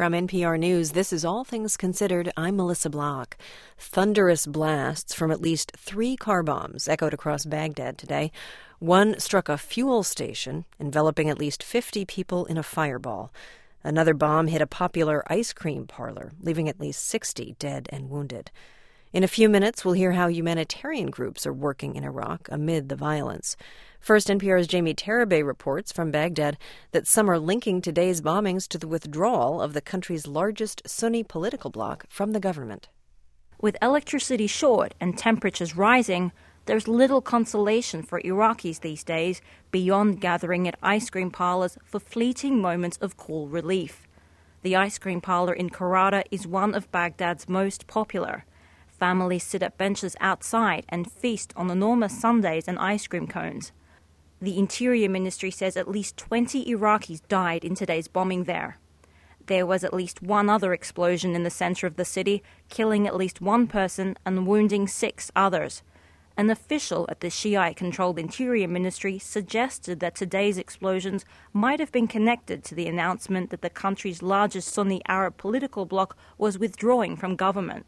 From NPR News, this is All Things Considered. I'm Melissa Block. Thunderous blasts from at least 3 car bombs echoed across Baghdad today. One struck a fuel station, enveloping at least 50 people in a fireball. Another bomb hit a popular ice cream parlor, leaving at least 60 dead and wounded. In a few minutes, we'll hear how humanitarian groups are working in Iraq amid the violence. First, NPR's Jamie Tarabay reports from Baghdad that some are linking today's bombings to the withdrawal of the country's largest Sunni political bloc from the government. With electricity short and temperatures rising, there's little consolation for Iraqis these days beyond gathering at ice cream parlors for fleeting moments of cool relief. The ice cream parlor in Karada is one of Baghdad's most popular. Families sit at benches outside and feast on enormous sundaes and ice cream cones. The Interior Ministry says at least 20 Iraqis died in today's bombing there. There was at least one other explosion in the center of the city, killing at least one person and wounding 6 others. An official at the Shiite-controlled Interior Ministry suggested that today's explosions might have been connected to the announcement that the country's largest Sunni Arab political bloc was withdrawing from government.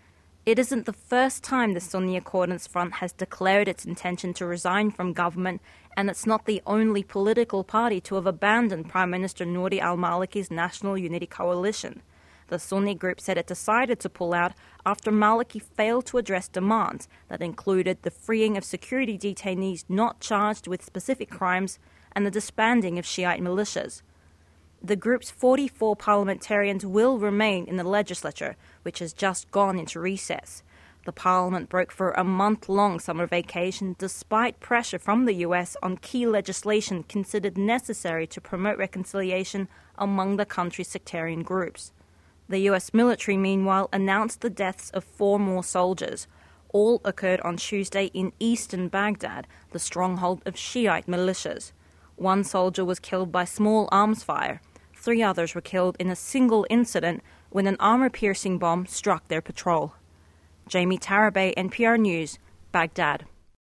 It isn't the first time the Sunni Accordance Front has declared its intention to resign from government, and it's not the only political party to have abandoned Prime Minister Nouri al-Maliki's National Unity Coalition. The Sunni group said it decided to pull out after Maliki failed to address demands that included the freeing of security detainees not charged with specific crimes and the disbanding of Shiite militias. The group's 44 parliamentarians will remain in the legislature, which has just gone into recess. The parliament broke for a month-long summer vacation despite pressure from the U.S. on key legislation considered necessary to promote reconciliation among the country's sectarian groups. The U.S. military, meanwhile, announced the deaths of 4 more soldiers. All occurred on Tuesday in eastern Baghdad, the stronghold of Shiite militias. 1 soldier was killed by small arms fire. 3 others were killed in a single incident when an armor-piercing bomb struck their patrol. Jamie Tarabay, NPR News, Baghdad.